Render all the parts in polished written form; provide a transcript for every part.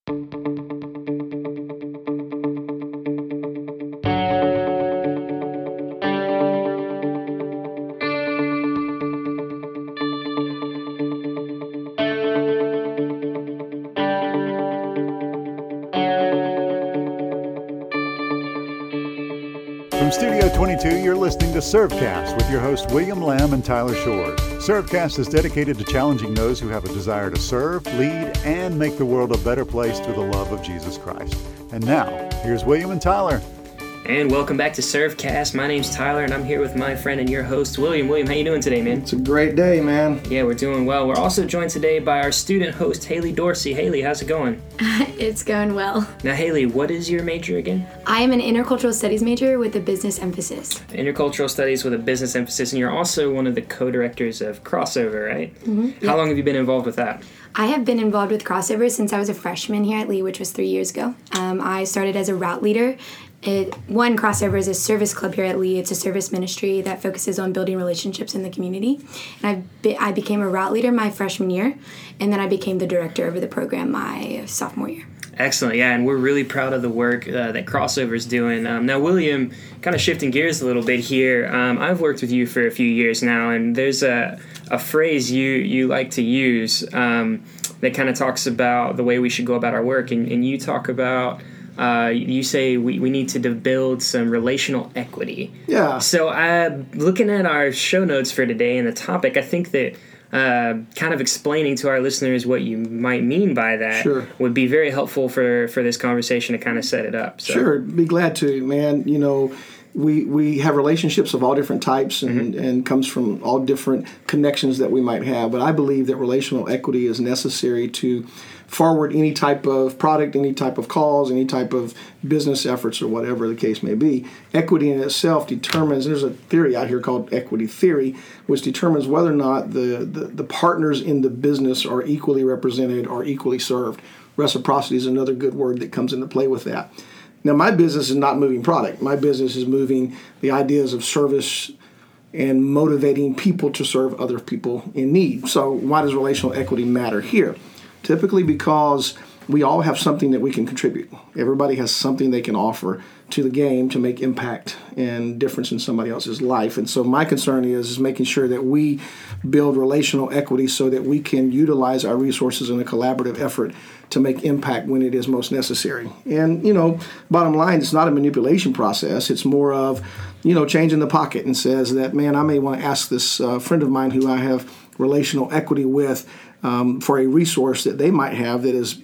From Studio 22, you're listening to Servecast with your hosts William Lamb and Tyler Shores. Servecast is dedicated to challenging those who have a desire to serve, lead, and make the world a better place through the love of Jesus Christ. And now, here's William and Tyler. And welcome back to Servecast. My name's Tyler, and I'm here with my friend and your host, William. William, how you doing today, man? It's a great day, man. Yeah, we're doing well. We're also joined today by our student host, Haley Dorsey. Haley, how's it going? It's going well. Now, Haley, what is your major again? I am an intercultural studies major with a business emphasis. Intercultural studies with a business emphasis, and you're also one of the co-directors of Crossover, right? Mm-hmm. How long have you been involved with that? I have been involved with Crossover since I was a freshman here at Lee, which was 3 years ago. I started as a route leader. Crossover is a service club here at Lee. It's a service ministry that focuses on building relationships in the community. And I became a route leader my freshman year, and then I became the director over the program my sophomore year. Excellent, yeah, and we're really proud of the work that Crossover is doing. Now, William, kind of shifting gears a little bit here, I've worked with you for a few years now, and there's a phrase you like to use that kind of talks about the way we should go about our work, and you talk about you say we need to build some relational equity. Yeah. So looking at our show notes for today and the topic, I think that kind of explaining to our listeners what you might mean by that would be very helpful for this conversation to kind of set it up. So. Sure. Be glad to, man. You know, we have relationships of all different types and comes from all different connections that we might have. But I believe that relational equity is necessary to forward any type of product, any type of cause, any type of business efforts, or whatever the case may be. Equity in itself determines, there's a theory out here called equity theory, which determines whether or not the partners in the business are equally represented or equally served. Reciprocity is another good word that comes into play with that. Now, my business is not moving product. My business is moving the ideas of service and motivating people to serve other people in need. So why does relational equity matter here? Typically because we all have something that we can contribute. Everybody has something they can offer to the game to make impact and difference in somebody else's life. And so my concern is making sure that we build relational equity so that we can utilize our resources in a collaborative effort to make impact when it is most necessary. And, you know, bottom line, it's not a manipulation process. It's more of, you know, changing the pocket and says that, man, I may want to ask this friend of mine who I have relational equity with for a resource that they might have that is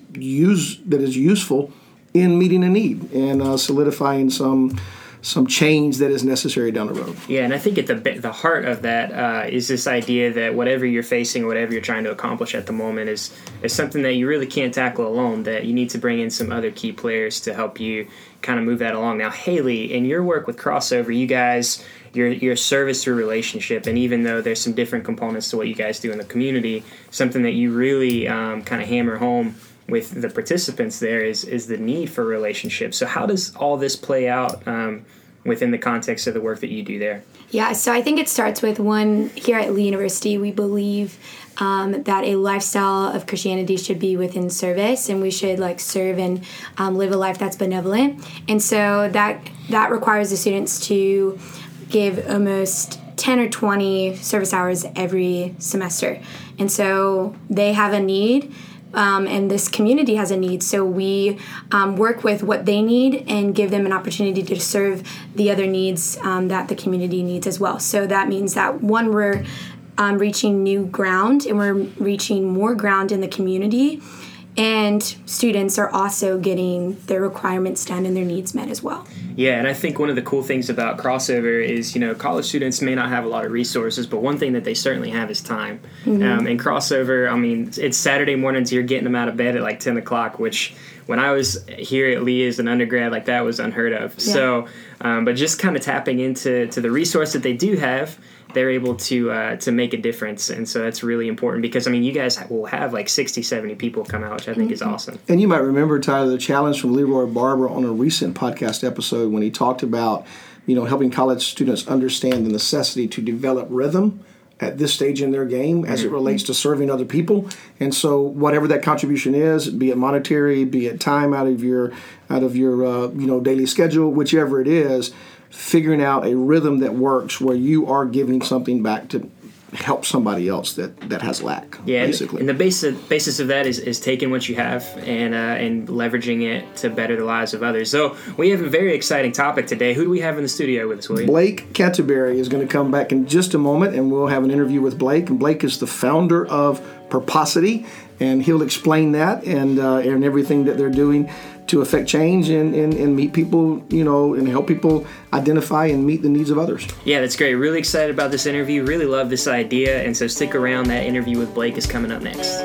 useful in meeting a need and solidifying some change that is necessary down the road. Yeah, and I think at the heart of that is this idea that whatever you're facing, whatever you're trying to accomplish at the moment is something that you really can't tackle alone, that you need to bring in some other key players to help you kind of move that along. Now, Haley, in your work with Crossover, you guys, your service through relationship, and even though there's some different components to what you guys do in the community, something that you really kind of hammer home with the participants there is the need for relationships. So how does all this play out within the context of the work that you do there? Yeah, so I think it starts with here at Lee University, we believe that a lifestyle of Christianity should be within service, and we should serve and live a life that's benevolent. And so that requires the students to give almost 10 or 20 service hours every semester. And so they have a need, and this community has a need. So we work with what they need and give them an opportunity to serve the other needs that the community needs as well. So that means that, one, we're reaching new ground, and we're reaching more ground in the community. And students are also getting their requirements done and their needs met as well. Yeah, and I think one of the cool things about Crossover is, college students may not have a lot of resources, but one thing that they certainly have is time. Mm-hmm. And Crossover, it's Saturday mornings, you're getting them out of bed at 10 o'clock, which when I was here at Lee as an undergrad, that was unheard of. Yeah. So, but just kind of tapping into the resource that they do have, they're able to make a difference. And so that's really important because, you guys will have 60, 70 people come out, which I think is awesome. And you might remember, Tyler, the challenge from Leroy Barber on a recent podcast episode when he talked about, helping college students understand the necessity to develop rhythm at this stage in their game as it relates to serving other people. And so whatever that contribution is, be it monetary, be it time out of your daily schedule, whichever it is, figuring out a rhythm that works where you are giving something back to help somebody else that has lack. Yeah, basically. And the basis of that is taking what you have and leveraging it to better the lives of others. So we have a very exciting topic today. Who do we have in the studio with us, William? Blake Canterbury is going to come back in just a moment, and we'll have an interview with Blake. And Blake is the founder of Purposity, and he'll explain that and everything that they're doing to affect change and meet people, and help people identify and meet the needs of others. Yeah, that's great. Really excited about this interview. Really love this idea. And so stick around. That interview with Blake is coming up next.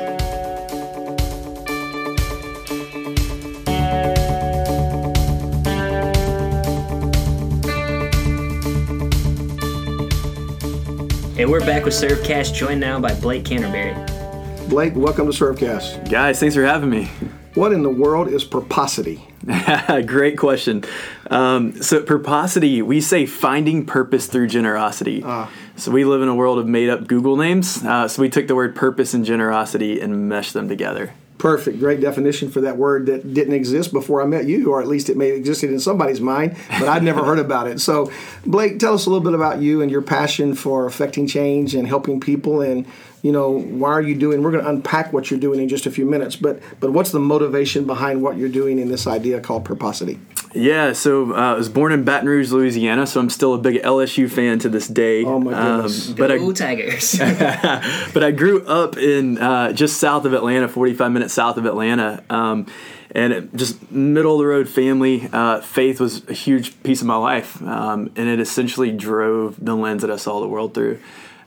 And we're back with Servcast, joined now by Blake Canterbury. Blake, welcome to Servcast. Guys, thanks for having me. What in the world is Purposity? Great question. So Purposity, we say finding purpose through generosity. So we live in a world of made-up Google names. So we took the word purpose and generosity and meshed them together. Perfect. Great definition for that word that didn't exist before I met you, or at least it may have existed in somebody's mind, but I'd never heard about it. So, Blake, tell us a little bit about you and your passion for affecting change and helping people, and why are you doing? We're going to unpack what you're doing in just a few minutes, but what's the motivation behind what you're doing in this idea called Purposity? Yeah, so I was born in Baton Rouge, Louisiana, so I'm still a big LSU fan to this day. Oh, my goodness. Go Tigers. But I grew up in just south of Atlanta, 45 minutes south of Atlanta, and just middle-of-the-road family. Faith was a huge piece of my life, and it essentially drove the lens that I saw the world through.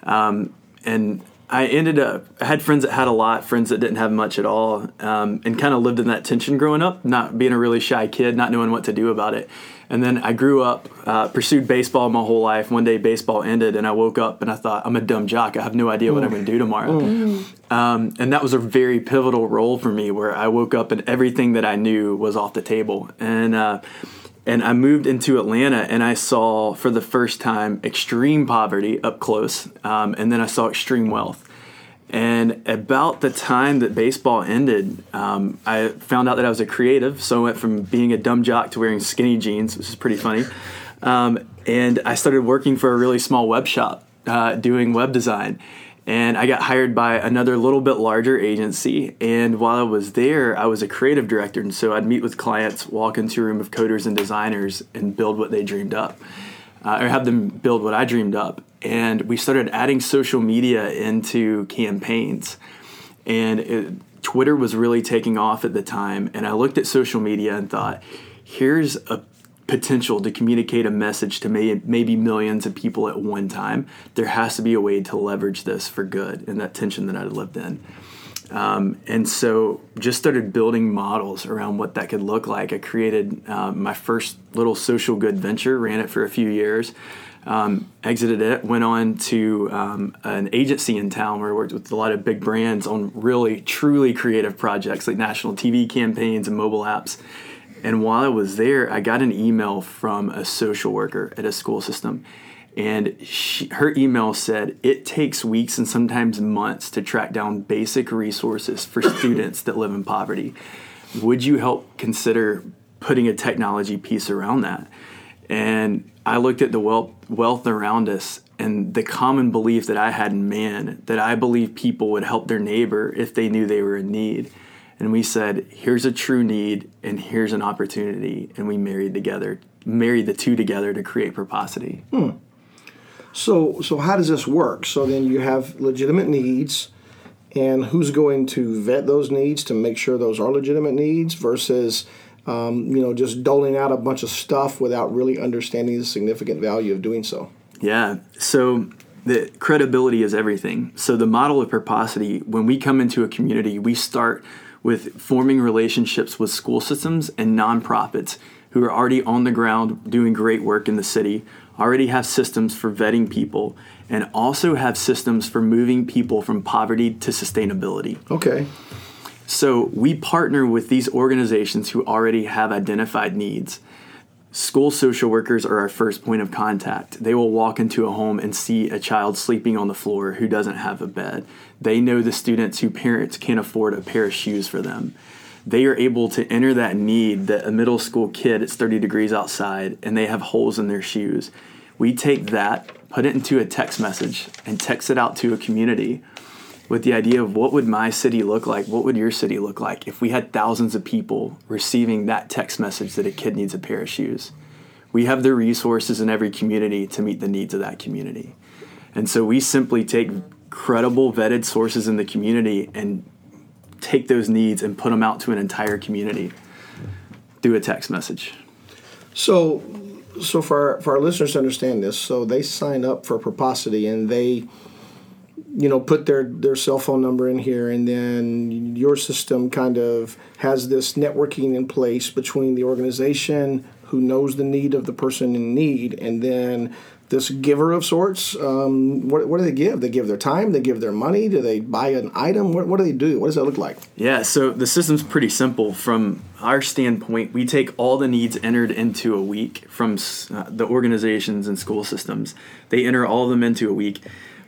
And I had friends that had a lot, friends that didn't have much at all, and kind of lived in that tension growing up, not being a really shy kid, not knowing what to do about it. And then I grew up, pursued baseball my whole life. One day baseball ended, and I woke up and I thought, I'm a dumb jock. I have no idea what I'm going to do tomorrow. And that was a very pivotal role for me, where I woke up and everything that I knew was off the table. And I moved into Atlanta, and I saw for the first time extreme poverty up close, and then I saw extreme wealth. And about the time that baseball ended, I found out that I was a creative, so I went from being a dumb jock to wearing skinny jeans, which is pretty funny. And I started working for a really small web shop doing web design. And I got hired by another little bit larger agency. And while I was there, I was a creative director. And so I'd meet with clients, walk into a room of coders and designers, and build what they dreamed up, or have them build what I dreamed up. And we started adding social media into campaigns. And Twitter was really taking off at the time. And I looked at social media and thought, here's a potential to communicate a message to maybe millions of people at one time. There has to be a way to leverage this for good in that tension that I lived in. And so just started building models around what that could look like. I created my first little social good venture, ran it for a few years, exited it, went on to an agency in town where I worked with a lot of big brands on really, truly creative projects like national TV campaigns and mobile apps. And while I was there, I got an email from a social worker at a school system. And her email said, it takes weeks and sometimes months to track down basic resources for students that live in poverty. Would you help consider putting a technology piece around that? And I looked at the wealth around us and the common belief that I had in man, that I believe people would help their neighbor if they knew they were in need. And we said, here's a true need and here's an opportunity. And we married the two together to create Purposity. So how does this work? So then you have legitimate needs, and who's going to vet those needs to make sure those are legitimate needs versus just doling out a bunch of stuff without really understanding the significant value of doing so? Yeah. So the credibility is everything. So the model of Purposity, when we come into a community, we start with forming relationships with school systems and nonprofits who are already on the ground doing great work in the city, already have systems for vetting people, and also have systems for moving people from poverty to sustainability. Okay. So we partner with these organizations who already have identified needs. School social workers are our first point of contact. They will walk into a home and see a child sleeping on the floor who doesn't have a bed. They know the students whose parents can't afford a pair of shoes for them. They are able to enter that need that a middle school kid, it's 30 degrees outside, and they have holes in their shoes. We take that, put it into a text message, and text it out to a community with the idea of what would my city look like, what would your city look like if we had thousands of people receiving that text message that a kid needs a pair of shoes. We have the resources in every community to meet the needs of that community. And so we simply take credible, vetted sources in the community and take those needs and put them out to an entire community through a text message. So for our listeners to understand this, so they sign up for Proposity and they put their cell phone number in here, and then your system kind of has this networking in place between the organization who knows the need of the person in need, and then this giver of sorts. What do they give? They give their time? They give their money? Do they buy an item? What do they do? What does that look like? Yeah, so the system's pretty simple. From our standpoint, we take all the needs entered into a week from the organizations and school systems. They enter all of them into a week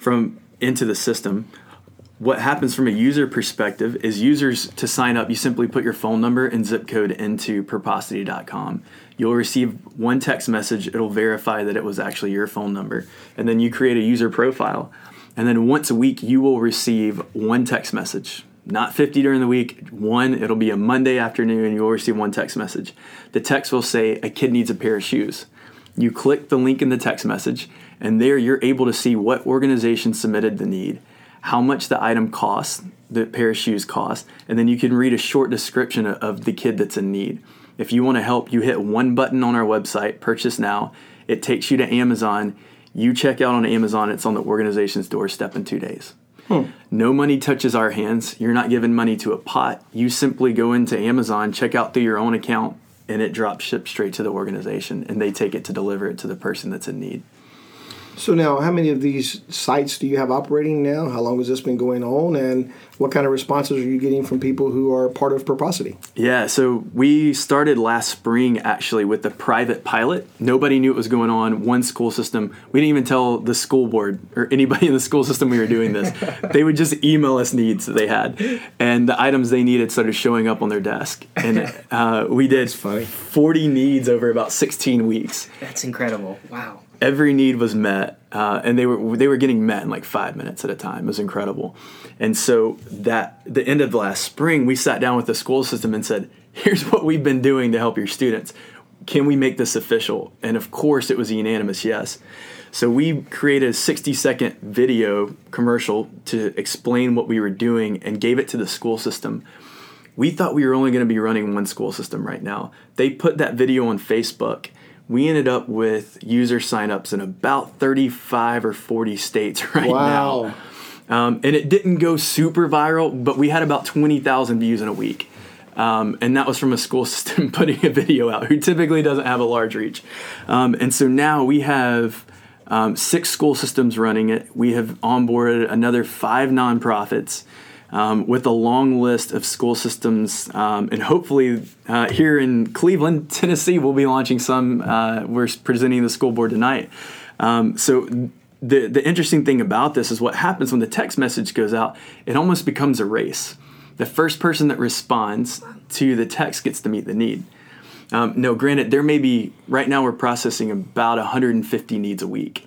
into the system. What happens from a user perspective is users to sign up, you simply put your phone number and zip code into Proposity.com. You'll receive one text message. It'll verify that it was actually your phone number. And then you create a user profile. And then once a week, you will receive one text message. Not 50 during the week. One, it'll be a Monday afternoon, and you'll receive one text message. The text will say, a kid needs a pair of shoes. You click the link in the text message, and there you're able to see what organization submitted the need, how much the item costs, the pair of shoes cost, and then you can read a short description of the kid that's in need. If you want to help, you hit one button on our website, Purchase Now. It takes you to Amazon. You check out on Amazon. It's on the organization's doorstep in 2 days. No money touches our hands. You're not giving money to a pot. You simply go into Amazon, check out through your own account, and it drops shipped straight to the organization, and they take it to deliver it to the person that's in need. So now, how many of these sites do you have operating now? How long has this been going on? And what kind of responses are you getting from people who are part of Proposity? Yeah, so we started last spring, actually, with the private pilot. Nobody knew what was going on. One school system. We didn't even tell the school board or anybody in the school system we were doing this. They would just email us needs that they had. And the items they needed started showing up on their desk. And we did 40 needs over about 16 weeks. That's incredible. Wow. Every need was met, and they were getting met in like 5 minutes at a time. It was incredible. And so the end of last spring, we sat down with the school system and said, here's what we've been doing to help your students. Can we make this official? And of course, it was a unanimous yes. So we created a 60-second video commercial to explain what we were doing and gave it to the school system. We thought we were only going to be running one school system right now. They put that video on Facebook. We ended up with user signups in about 35 or 40 states right now. And it didn't go super viral, but we had about 20,000 views in a week. And that was from a school system putting a video out who typically doesn't have a large reach. And so now we have 6 school systems running it. We have onboarded another 5 nonprofits. With a long list of school systems, and hopefully here in Cleveland, Tennessee, we'll be launching some. We're presenting the school board tonight. So the interesting thing about this is what happens when the text message goes out, it almost becomes a race. The first person that responds to the text gets to meet the need. No, granted, there may be, right now we're processing about 150 needs a week.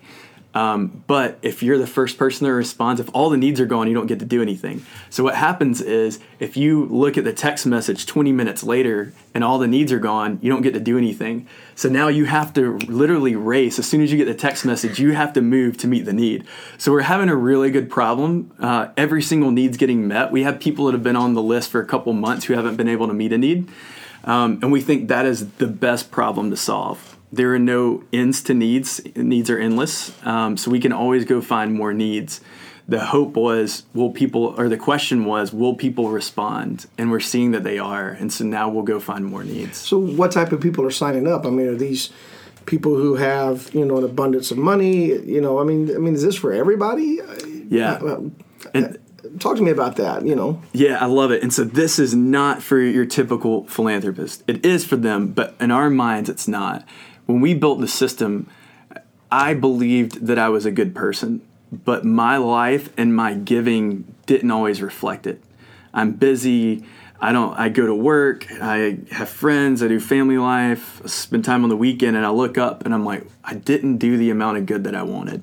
But if you're the first person that responds, if all the needs are gone, you don't get to do anything. So what happens is if you look at the text message 20 minutes later and all the needs are gone, you don't get to do anything. So now you have to literally race. As soon as you get the text message, you have to move to meet the need. So we're having a really good problem. Every single need's getting met. We have people that have been on the list for a couple months who haven't been able to meet a need. And we think that is the best problem to solve. There are no ends to needs. Needs are endless. So we can always go find more needs. The hope was, the question was, will people respond? And we're seeing that they are. And so now we'll go find more needs. So what type of people are signing up? I mean, are these people who have, an abundance of money? Is this for everybody? Yeah. Talk to me about that, Yeah, I love it. And so this is not for your typical philanthropist. It is for them, but in our minds, it's not. When we built the system, I believed that I was a good person, but my life and my giving didn't always reflect it. I'm busy. I go to work. I have friends. I do family life. I spend time on the weekend, and I look up and I'm like, I didn't do the amount of good that I wanted.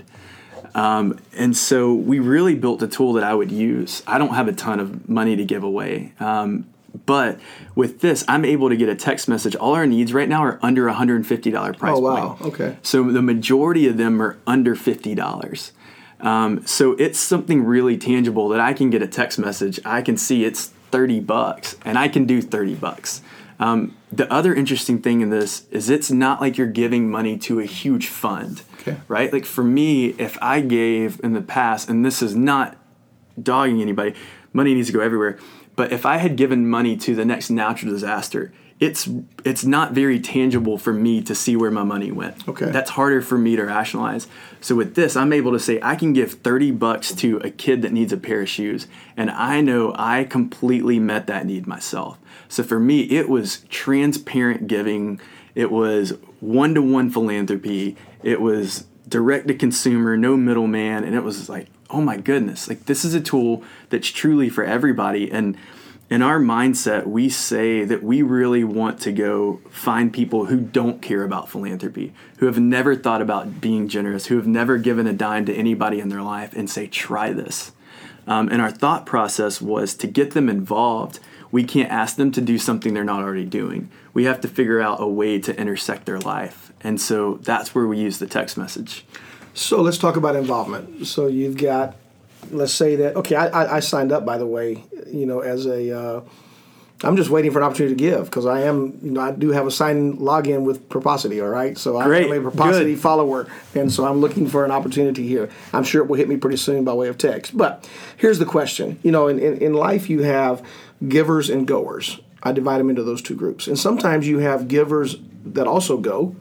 And so we really built a tool that I would use. I don't have a ton of money to give away. But with this, I'm able to get a text message. All our needs right now are under $150 price Oh, wow. point. Okay. So the majority of them are under $50. So it's something really tangible that I can get a text message. I can see it's $30 and I can do $30. The other interesting thing in this is it's not like you're giving money to a huge fund, okay, right? Like for me, if I gave in the past, and this is not dogging anybody, money needs to go everywhere. But if I had given money to the next natural disaster, it's not very tangible for me to see where my money went. Okay. That's harder for me to rationalize. So with this, I'm able to say I can give $30 to a kid that needs a pair of shoes, and I know I completely met that need myself. So for me, it was transparent giving. It was one-to-one philanthropy. It was direct to consumer, no middleman, and it was like, oh my goodness, like this is a tool that's truly for everybody. And in our mindset, we say that we really want to go find people who don't care about philanthropy, who have never thought about being generous, who have never given a dime to anybody in their life, and say, try this. And our thought process was to get them involved. We can't ask them to do something they're not already doing. We have to figure out a way to intersect their life. And so that's where we use the text message. So let's talk about involvement. So you've got, let's say that, okay, I signed up, by the way, as I'm just waiting for an opportunity to give because I do have a signed login with Proposity, all right? So I'm a Proposity follower, and so I'm looking for an opportunity here. I'm sure it will hit me pretty soon by way of text. But here's the question. In life you have givers and goers. I divide them into those two groups. And sometimes you have givers that also go.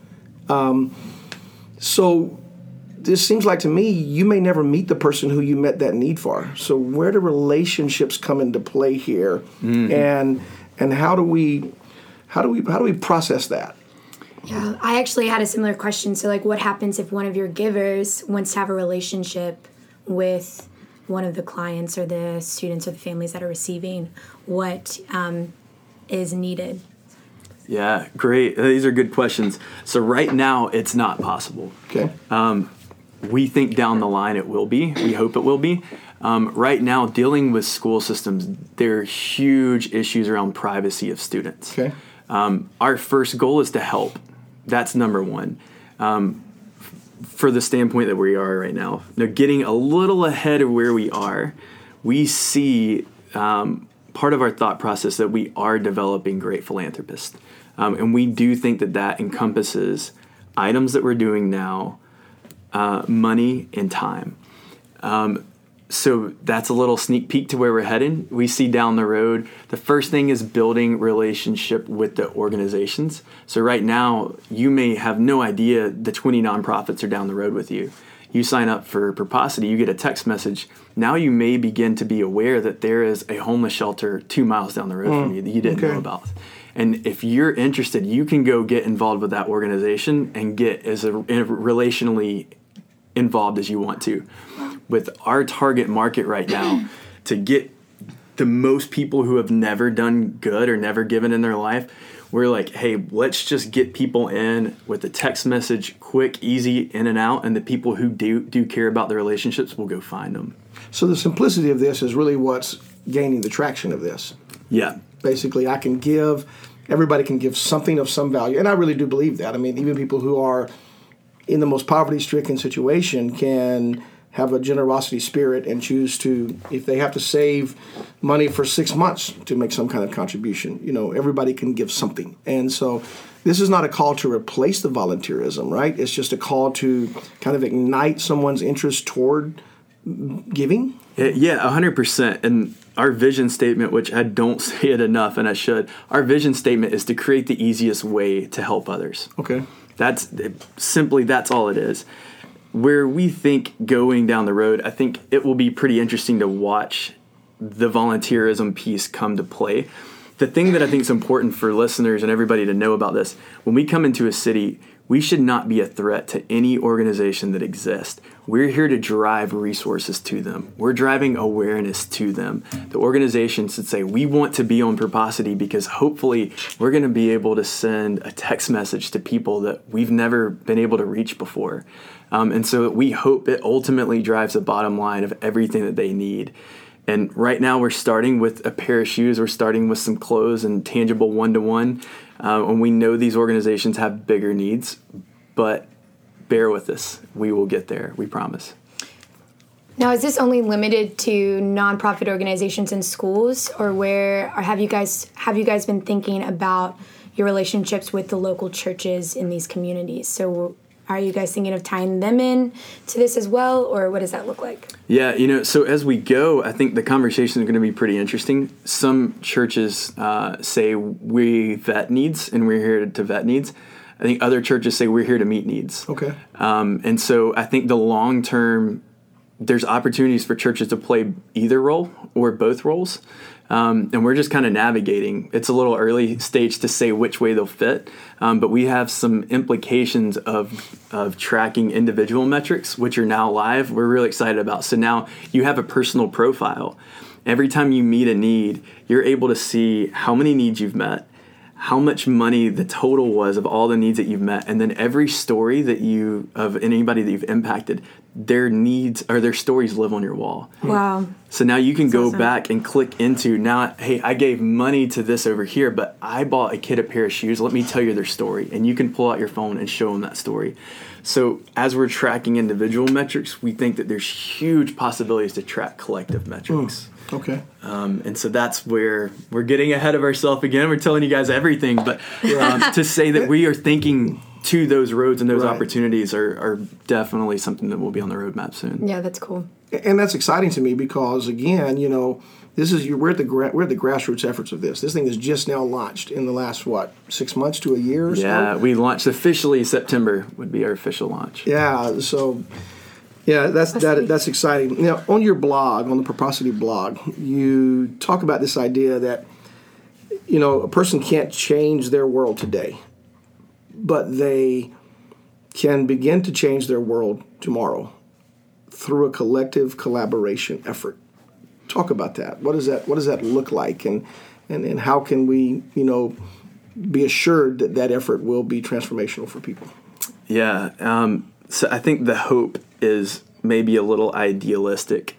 So this seems like to me you may never meet the person who you met that need for. So where do relationships come into play here, and how do we process that? Yeah, I actually had a similar question. So like, what happens if one of your givers wants to have a relationship with one of the clients or the students or the families that are receiving? What is needed? Yeah, great. These are good questions. So right now, it's not possible. Okay. We think down the line it will be. We hope it will be. Right now, dealing with school systems, there are huge issues around privacy of students. Okay. Our first goal is to help. That's number one. For the standpoint that we are right now. Now, getting a little ahead of where we are, we see part of our thought process that we are developing great philanthropists. And we do think that encompasses items that we're doing now, money, and time. So that's a little sneak peek to where we're heading. We see down the road, the first thing is building relationship with the organizations. So right now, you may have no idea the 20 nonprofits are down the road with you. You sign up for Proposity, you get a text message. Now you may begin to be aware that there is a homeless shelter 2 miles down the road from you that you didn't know about. And if you're interested, you can go get involved with that organization and get as relationally involved as you want to. With our target market right now, to get the most people who have never done good or never given in their life, we're like, hey, let's just get people in with a text message, quick, easy, in and out, and the people who do care about the relationships will go find them. So the simplicity of this is really what's gaining the traction of this. Yeah. Basically, everybody can give something of some value, and I really do believe that. I mean, even people who are in the most poverty-stricken situation can have a generosity spirit and choose to, if they have to save money for 6 months to make some kind of contribution, everybody can give something. And so this is not a call to replace the volunteerism, right? It's just a call to kind of ignite someone's interest toward giving. Yeah, 100%. And our vision statement, which I don't say it enough, and I should, our vision statement is to create the easiest way to help others. Okay. That's all it is. Where we think going down the road, I think it will be pretty interesting to watch the volunteerism piece come to play. The thing that I think is important for listeners and everybody to know about this, when we come into a city, we should not be a threat to any organization that exists. We're here to drive resources to them. We're driving awareness to them. The organization should say, we want to be on Purposity because hopefully we're going to be able to send a text message to people that we've never been able to reach before. And so we hope it ultimately drives the bottom line of everything that they need. And right now we're starting with a pair of shoes. We're starting with some clothes and tangible one-to-one. And we know these organizations have bigger needs, but bear with us. We will get there. We promise. Now, is this only limited to nonprofit organizations and schools, or have you guys been thinking about your relationships with the local churches in these communities? So are you guys thinking of tying them in to this as well, or what does that look like? Yeah, so as we go, I think the conversation is going to be pretty interesting. Some churches say we vet needs, and we're here to vet needs. I think other churches say we're here to meet needs. Okay. And so I think the long term, there's opportunities for churches to play either role or both roles. And we're just kind of navigating. It's a little early stage to say which way they'll fit, but we have some implications of tracking individual metrics, which are now live. We're really excited about. So now you have a personal profile. Every time you meet a need, you're able to see how many needs you've met, how much money the total was of all the needs that you've met, and then every story of anybody that you've impacted, their needs or their stories live on your wall. Wow. So now you can That's go awesome. back and click into hey, I gave money to this over here, but I bought a kid a pair of shoes. Let me tell you their story. And you can pull out your phone and show them that story. So as we're tracking individual metrics, we think that there's huge possibilities to track collective metrics. Okay. And so that's where we're getting ahead of ourselves again. We're telling you guys everything, but to say that we are thinking to those roads and those Right. opportunities are definitely something that will be on the roadmap soon. Yeah, that's cool. And that's exciting to me because, again, we're at the grassroots efforts of this. This thing is just now launched in the last 6 months to a year or so. Yeah, we launched officially September would be our official launch. Yeah, so that's exciting. Now, on your blog, on the Purposity blog, you talk about this idea that a person can't change their world today, but they can begin to change their world tomorrow through a collective collaboration effort. Talk about that. What does that look like, and how can we be assured that effort will be transformational for people? Yeah. So I think the hope is maybe a little idealistic,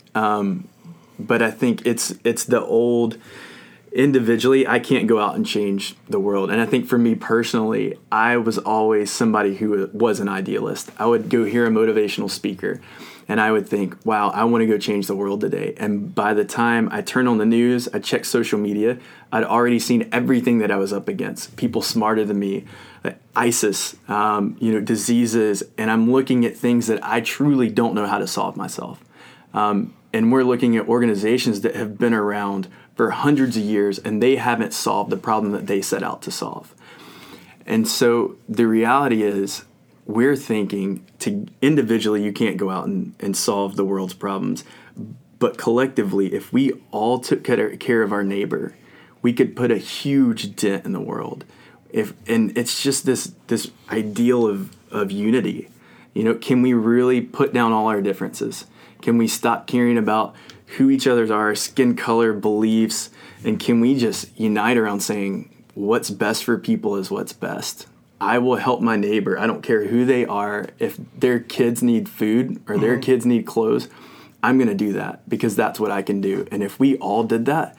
but I think it's the old. Individually, I can't go out and change the world. And I think for me personally, I was always somebody who was an idealist. I would go hear a motivational speaker and I would think, wow, I want to go change the world today. And by the time I turned on the news, I checked social media, I'd already seen everything that I was up against. People smarter than me, ISIS, diseases, and I'm looking at things that I truly don't know how to solve myself. And we're looking at organizations that have been around for hundreds of years, and they haven't solved the problem that they set out to solve. And so the reality is, we're thinking individually, you can't go out and solve the world's problems, but collectively, if we all took care of our neighbor, we could put a huge dent in the world. And it's just this ideal of unity. Can we really put down all our differences? Can we stop caring about who each other's are, skin color, beliefs, and can we just unite around saying what's best for people is what's best? I will help my neighbor. I don't care who they are. If their kids need food or their kids need clothes, I'm going to do that because that's what I can do. And if we all did that,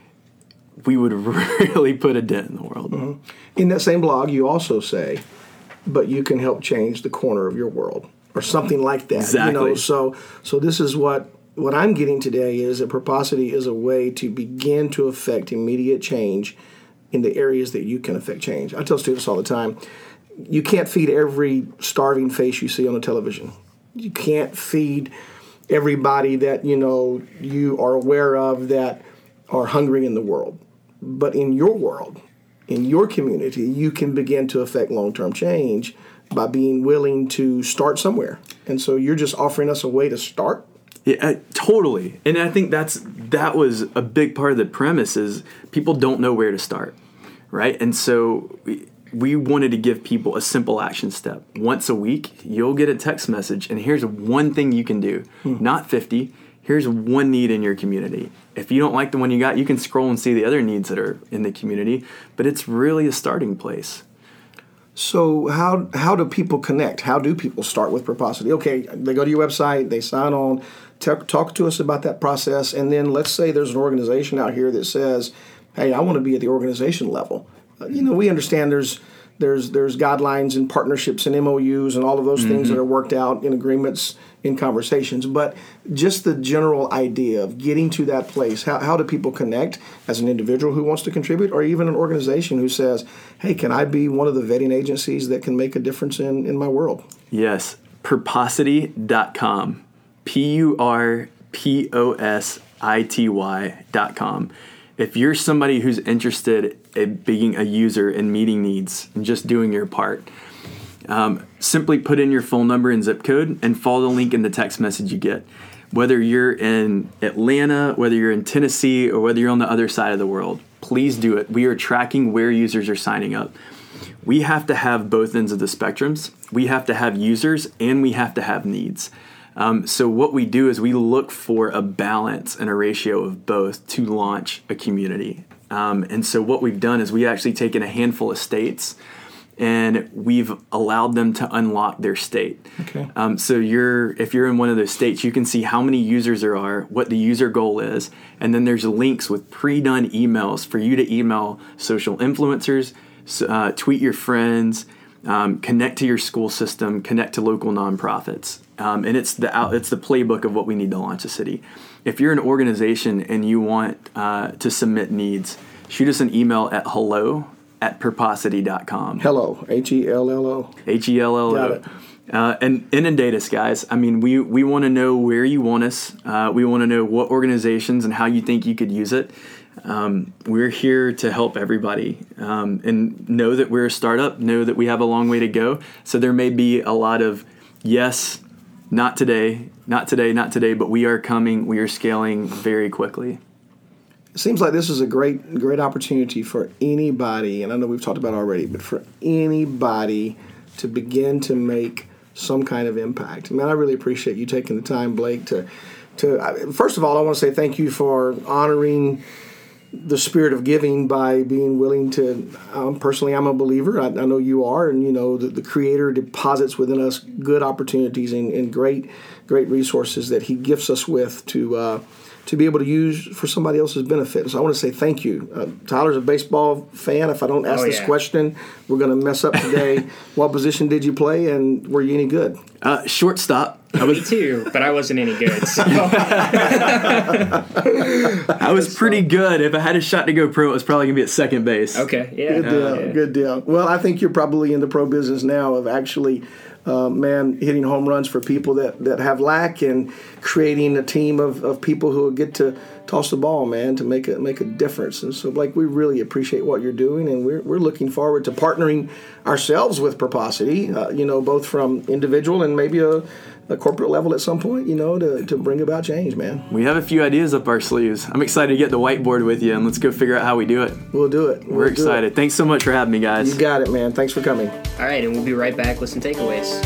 we would really put a dent in the world. Mm-hmm. In that same blog, you also say, but you can help change the corner of your world or something like that. Exactly. So this is what I'm getting today is that Purposity is a way to begin to affect immediate change in the areas that you can affect change. I tell students all the time, you can't feed every starving face you see on the television. You can't feed everybody that you are aware of that are hungry in the world. But in your world, in your community, you can begin to affect long-term change by being willing to start somewhere. And so you're just offering us a way to start. Yeah, totally. And I think that was a big part of the premise is people don't know where to start, right? And so we wanted to give people a simple action step. Once a week, you'll get a text message, and here's one thing you can do, not 50. Here's one need in your community. If you don't like the one you got, you can scroll and see the other needs that are in the community, but it's really a starting place. So how do people connect? How do people start with Purposity? Okay, they go to your website, they sign on. Talk to us about that process, and then let's say there's an organization out here that says, hey, I want to be at the organization level. We understand there's guidelines and partnerships and MOUs and all of those things that are worked out in agreements, in conversations. But just the general idea of getting to that place, how do people connect as an individual who wants to contribute, or even an organization who says, hey, can I be one of the vetting agencies that can make a difference in my world? Yes, Purposity.com. Purposity.com. If you're somebody who's interested in being a user and meeting needs and just doing your part, simply put in your phone number and zip code and follow the link in the text message you get. Whether you're in Atlanta, whether you're in Tennessee, or whether you're on the other side of the world, please do it. We are tracking where users are signing up. We have to have both ends of the spectrums. We have to have users and we have to have needs. So what we do is we look for a balance and a ratio of both to launch a community. And so what we've done is we've actually taken a handful of states and we've allowed them to unlock their state. Okay. So if you're in one of those states, you can see how many users there are, what the user goal is, and then there's links with pre-done emails for you to email social influencers, tweet your friends, connect to your school system, connect to local nonprofits. And it's the playbook of what we need to launch a city. If you're an organization and you want to submit needs, shoot us an email at hello@purposity.com. Hello, HELLO. HELLO. Got it. And inundate us, guys. I mean, we want to know where you want us. We want to know what organizations and how you think you could use it. We're here to help everybody, and know that we're a startup, know that we have a long way to go. So there may be a lot of, yes, not today, but we are coming, we are scaling very quickly. It seems like this is a great opportunity for anybody, and I know we've talked about it already, but for anybody to begin to make some kind of impact. Man, I really appreciate you taking the time, Blake, to first of all, I want to say thank you for honoring the spirit of giving by being willing to, personally, I'm a believer. I know you are, and the Creator deposits within us good opportunities and great resources that He gifts us with to be able to use for somebody else's benefit. So I want to say thank you. Tyler's a baseball fan. If I don't ask this question, we're going to mess up today. What position did you play, and were you any good? Shortstop. Me too, but I wasn't any good. So. I was pretty good. If I had a shot to go pro, it was probably going to be at second base. Okay, yeah. Good deal. Well, I think you're probably in the pro business now of actually hitting home runs for people that have lack and creating a team of people who get to toss the ball, man, to make a difference. And so, Blake, we really appreciate what you're doing, and we're looking forward to partnering ourselves with Purposity, both from individual and maybe a corporate level at some point, to bring about change, man. We have a few ideas up our sleeves. I'm excited to get the whiteboard with you, and let's go figure out how we do it. We'll do it. We're excited. Thanks so much for having me, guys. You got it, man. Thanks for coming. All right, and we'll be right back with some takeaways.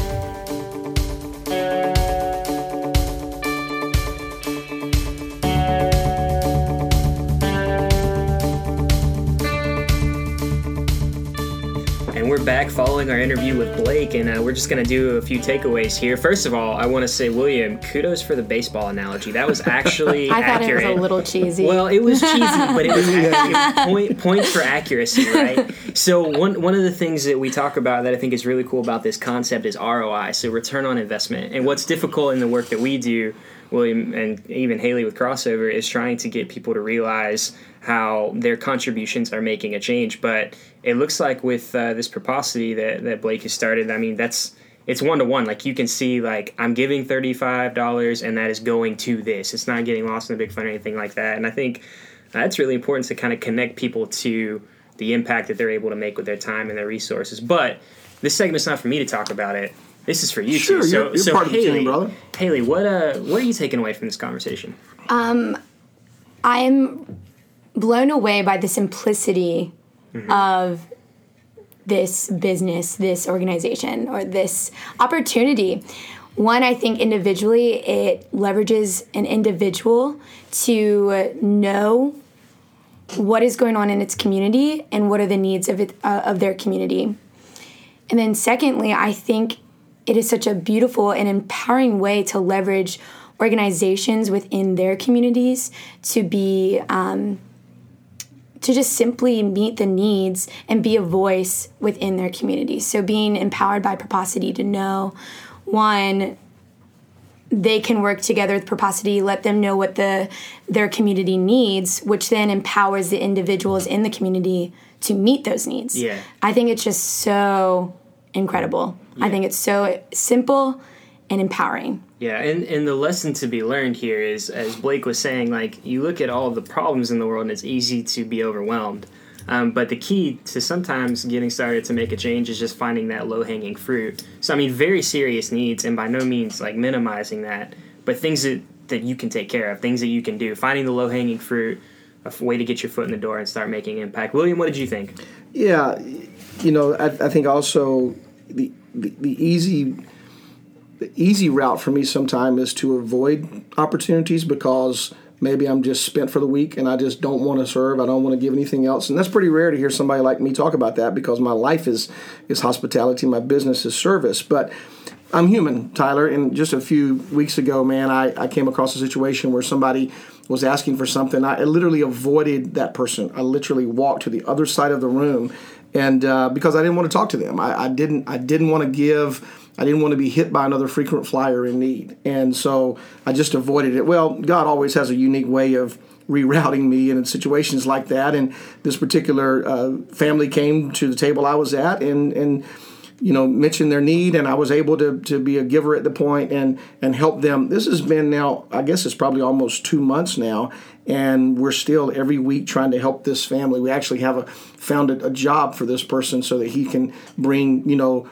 We're back following our interview with Blake, and we're just going to do a few takeaways here. First of all, I want to say, William, kudos for the baseball analogy. That was actually I thought accurate. It was a little cheesy. Well, it was cheesy, but it was actually points for accuracy, right? So one of the things that we talk about that I think is really cool about this concept is ROI, so return on investment. And what's difficult in the work that we do, William and even Haley with Crossover, is trying to get people to realize how their contributions are making a change. But it looks like with this Purposity that Blake has started, I mean, it's one-to-one. Like, you can see, like, I'm giving $35 and that is going to this. It's not getting lost in the big fund or anything like that. And I think that's really important to kind of connect people to the impact that they're able to make with their time and their resources. But this segment's not for me to talk about it. This is for you Sure, two. you're part of the team, brother. Haley, what are you taking away from this conversation? I'm blown away by the simplicity of this business, this organization, or this opportunity. One, I think individually, it leverages an individual to know what is going on in its community and what are the needs of their community. And then secondly, I think it is such a beautiful and empowering way to leverage organizations within their communities to be to just simply meet the needs and be a voice within their communities. So being empowered by Proposity to know, one, they can work together with Proposity, let them know what their community needs, which then empowers the individuals in the community to meet those needs. Yeah. I think it's just so incredible. Yeah. I think it's so simple and empowering. Yeah, and the lesson to be learned here is, as Blake was saying, like, you look at all of the problems in the world and it's easy to be overwhelmed. But the key to sometimes getting started to make a change is just finding that low-hanging fruit. So, I mean, very serious needs, and by no means, like, minimizing that, but things that you can take care of, things that you can do. Finding the low-hanging fruit, a way to get your foot in the door and start making impact. William, what did you think? Yeah, I think also the easy route for me sometimes is to avoid opportunities because maybe I'm just spent for the week and I just don't want to serve. I don't want to give anything else. And that's pretty rare to hear somebody like me talk about that because my life is hospitality, my business is service. But I'm human, Tyler, and just a few weeks ago, man, I came across a situation where somebody was asking for something. I literally avoided that person. I literally walked to the other side of the room, and because I didn't want to talk to them. I didn't want to give. I didn't want to be hit by another frequent flyer in need, and so I just avoided it. Well, God always has a unique way of rerouting me in situations like that, and this particular family came to the table I was at and mentioned their need, and I was able to be a giver at the point and help them. This has been now, I guess it's probably almost 2 months now, and we're still every week trying to help this family. We actually have founded a job for this person so that he can bring,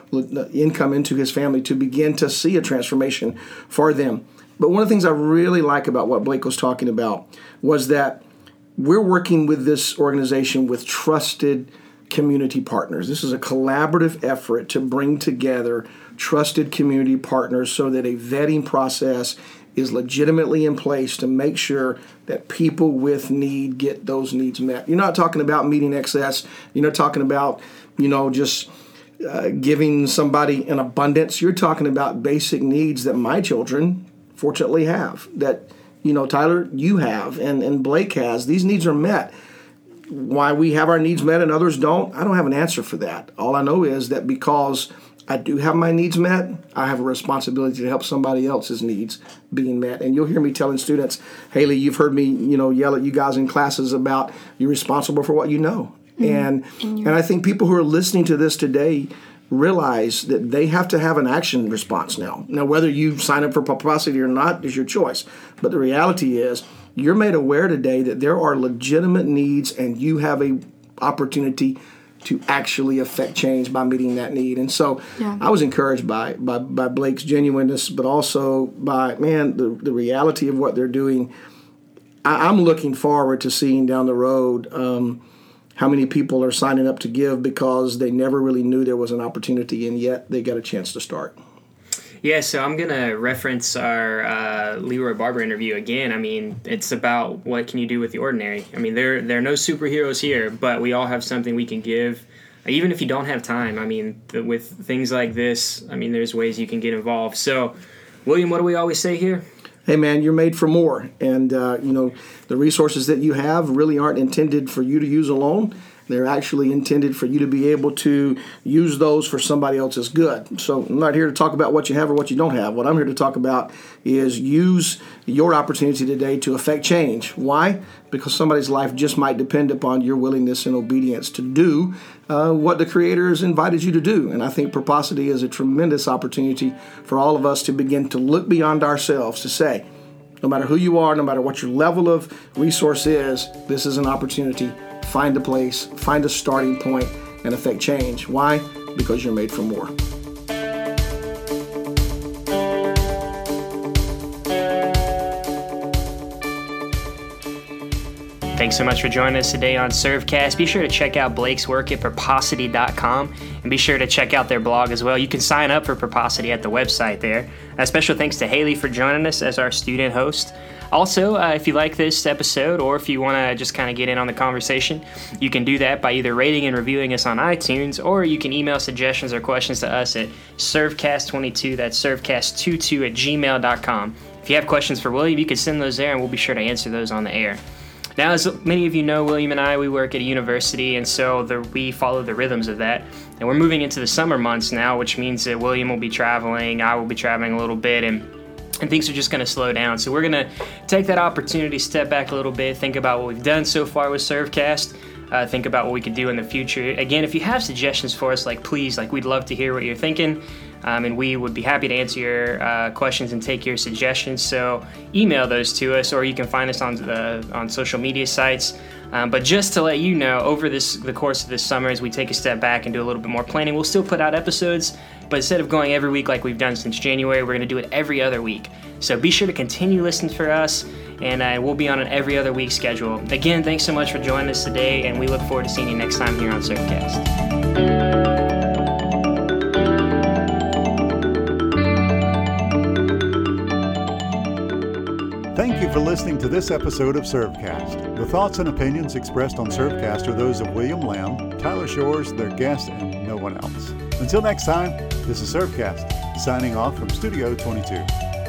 income into his family to begin to see a transformation for them. But one of the things I really like about what Blake was talking about was that we're working with this organization with trusted community partners. This is a collaborative effort to bring together trusted community partners so that a vetting process is legitimately in place to make sure that people with need get those needs met. You're not talking about meeting excess. You're not talking about, just giving somebody an abundance. You're talking about basic needs that my children fortunately have, that, Tyler, you have, and Blake has. These needs are met. Why we have our needs met and others don't, I don't have an answer for that. All I know is that because I do have my needs met, I have a responsibility to help somebody else's needs being met. And you'll hear me telling students, Haley, you've heard me, yell at you guys in classes about you're responsible for what you know. Mm-hmm. And I think people who are listening to this today realize that they have to have an action response now. Now, whether you sign up for Proposity or not is your choice. But the reality is you're made aware today that there are legitimate needs and you have a opportunity to actually affect change by meeting that need. And so I was encouraged by Blake's genuineness, but also by, the reality of what they're doing. I'm looking forward to seeing down the road how many people are signing up to give because they never really knew there was an opportunity, and yet they got a chance to start. Yeah, so I'm going to reference our Leroy Barber interview again. I mean, it's about what can you do with the ordinary. I mean, there are no superheroes here, but we all have something we can give. Even if you don't have time, I mean, with things like this, I mean, there's ways you can get involved. So, William, what do we always say here? Hey, man, you're made for more. And, the resources that you have really aren't intended for you to use alone. They're actually intended for you to be able to use those for somebody else's good. So I'm not here to talk about what you have or what you don't have. What I'm here to talk about is use your opportunity today to affect change. Why? Because somebody's life just might depend upon your willingness and obedience to do what the Creator has invited you to do. And I think Proposity is a tremendous opportunity for all of us to begin to look beyond ourselves to say, no matter who you are, no matter what your level of resource is, this is an opportunity. Find a place, find a starting point, and affect change. Why? Because you're made for more. Thanks so much for joining us today on Servcast. Be sure to check out Blake's work at Perposity.com, and be sure to check out their blog as well. You can sign up for Perposity at the website there. A special thanks to Haley for joining us as our student host. Also, if you like this episode, or if you want to just kind of get in on the conversation, you can do that by either rating and reviewing us on iTunes, or you can email suggestions or questions to us at servcast22, that's servcast22@gmail.com. If you have questions for William, you can send those there, and we'll be sure to answer those on the air. Now, as many of you know, William and I, we work at a university, and so we follow the rhythms of that. And we're moving into the summer months now, which means that William will be traveling, I will be traveling a little bit, and things are just going to slow down. So we're going to take that opportunity, step back a little bit, think about what we've done so far with Servcast, think about what we could do in the future. Again, if you have suggestions for us, please, we'd love to hear what you're thinking. And we would be happy to answer your questions and take your suggestions. So email those to us, or you can find us on social media sites. But just to let you know, over the course of this summer, as we take a step back and do a little bit more planning, we'll still put out episodes, but instead of going every week like we've done since January, we're going to do it every other week. So be sure to continue listening for us, and we'll be on an every other week schedule. Again, thanks so much for joining us today, and we look forward to seeing you next time here on Servcast. Thank you for listening to this episode of Servcast. The thoughts and opinions expressed on Servcast are those of William Lamb, Tyler Shores, their guests, and no one else. Until next time, this is Servcast, signing off from Studio 22.